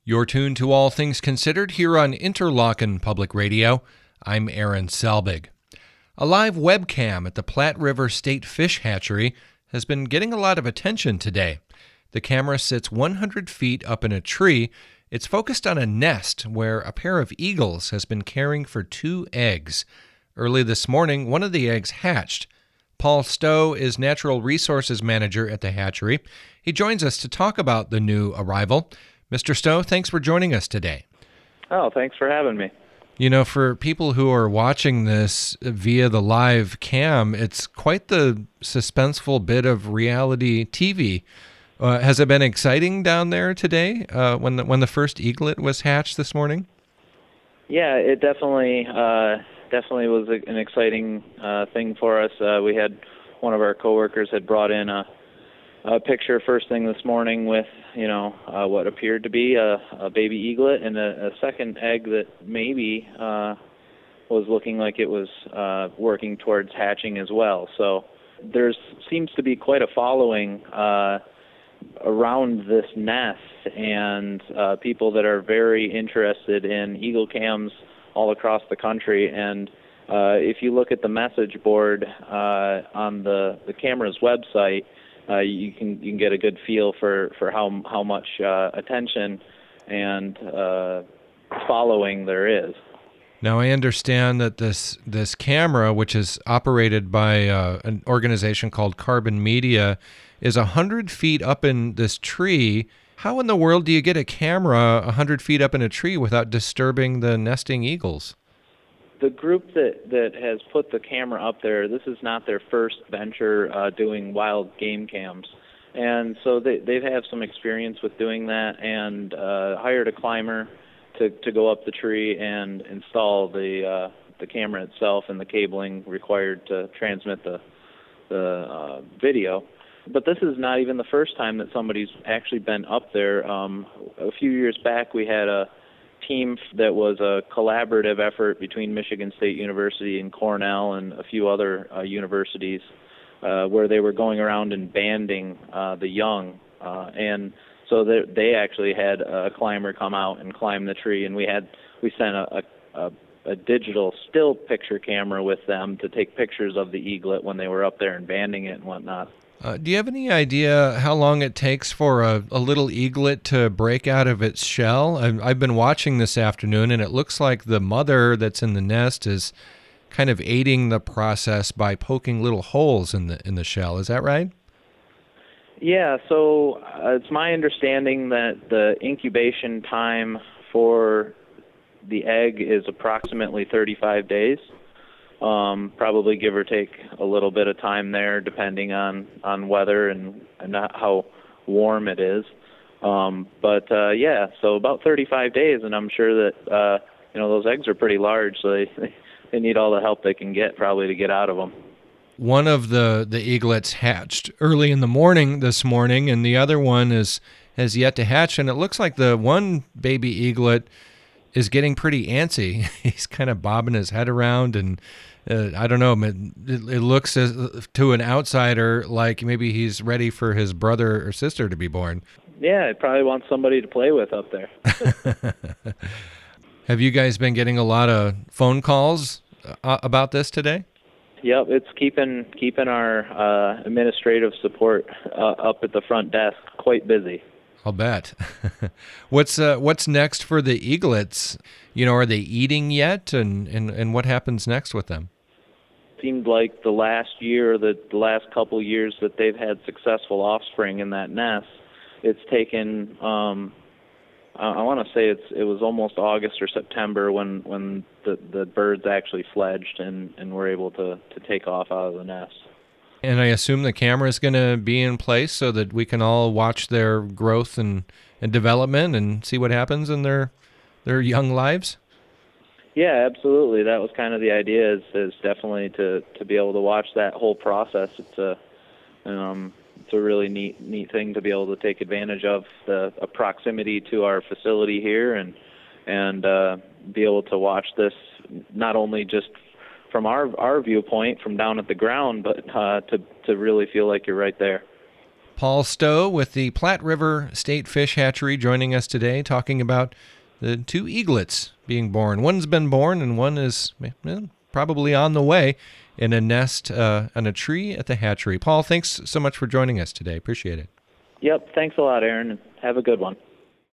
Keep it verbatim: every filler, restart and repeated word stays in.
You're tuned to All Things Considered here on Interlochen Public Radio. I'm Aaron Selbig. A live webcam at the Platte River State Fish Hatchery has been getting a lot of attention today. The camera sits one hundred feet up in a tree. It's focused on a nest where a pair of eagles has been caring for two eggs. Early this morning, one of the eggs hatched. Paul Stowe is Natural Resources Manager at the hatchery. He joins us to talk about the new arrival. Mister Stowe, thanks for joining us today. Oh, thanks for having me. You know, for people who are watching this via the live cam, it's quite the suspenseful bit of reality T V. Uh, has it been exciting down there today uh, when the when the first eaglet was hatched this morning? Yeah, it definitely uh, definitely was a, an exciting uh, thing for us. Uh, we had one of our coworkers had brought in a, a picture first thing this morning with you know uh, what appeared to be a, a baby eaglet and a, a second egg that maybe uh, was looking like it was uh, working towards hatching as well. So there seems to be quite a following Uh, around this nest, and uh, people that are very interested in eagle cams all across the country. And uh, if you look at the message board uh, on the, the camera's website, uh, you can you can get a good feel for, for how how much uh, attention and uh, following there is. Now, I understand that this this camera, which is operated by uh, an organization called Carbon Media, is one hundred feet up in this tree. How in the world do you get a camera one hundred feet up in a tree without disturbing the nesting eagles? The group that, that has put the camera up there, this is not their first venture uh, doing wild game cams. And so they, they've had some experience with doing that and uh, hired a climber to, to go up the tree and install the uh, the camera itself and the cabling required to transmit the, the uh, video. But this is not even the first time that somebody's actually been up there. Um, a few years back, we had a team that was a collaborative effort between Michigan State University and Cornell and a few other uh, universities uh, where they were going around and banding uh, the young. Uh, and so they, they actually had a climber come out and climb the tree, and we had we sent a, a, a digital still picture camera with them to take pictures of the eaglet when they were up there and banding it and whatnot. Uh, do you have any idea how long it takes for a, a little eaglet to break out of its shell? I've, I've been watching this afternoon, and it looks like the mother that's in the nest is kind of aiding the process by poking little holes in the in the shell. Is that right? Yeah, so uh, it's my understanding that the incubation time for the egg is approximately thirty-five days. Um, probably give or take a little bit of time there, depending on, on weather and, and how warm it is. Um, but uh, yeah, so about thirty-five days, and I'm sure that uh, you know those eggs are pretty large, so they they need all the help they can get probably to get out of them. One of the, the eaglets hatched early in the morning this morning, and the other one is has yet to hatch. And it looks like the one baby eaglet is getting pretty antsy. He's kind of bobbing his head around, and uh, I don't know, it, it looks as, to an outsider like maybe he's ready for his brother or sister to be born. Yeah, he probably wants somebody to play with up there. Have you guys been getting a lot of phone calls uh, about this today? Yep, it's keeping keeping our uh, administrative support uh, up at the front desk quite busy. I'll bet. what's uh, what's next for the eaglets? You know, are they eating yet, and, and, and what happens next with them? Seemed like the last year, the, the last couple years that they've had successful offspring in that nest, it's taken. Um, I, I want to say it's it was almost August or September when when the, the birds actually fledged and, and were able to, to take off out of the nest. And I assume the camera is going to be in place so that we can all watch their growth and, and development and see what happens in their their young lives? Yeah, absolutely. That was kind of the idea, is, is definitely to, to be able to watch that whole process. It's a um, it's a really neat neat thing to be able to take advantage of, the a proximity to our facility here, and and uh, be able to watch this not only just from our our viewpoint from down at the ground, but uh, to to really feel like you're right there. Paul Stowe with the Platte River State Fish Hatchery joining us today, talking about the two eaglets being born. One's been born and one is well, probably on the way in a nest uh, on a tree at the hatchery. Paul, thanks so much for joining us today. Appreciate it. Yep, thanks a lot, Aaron. Have a good one.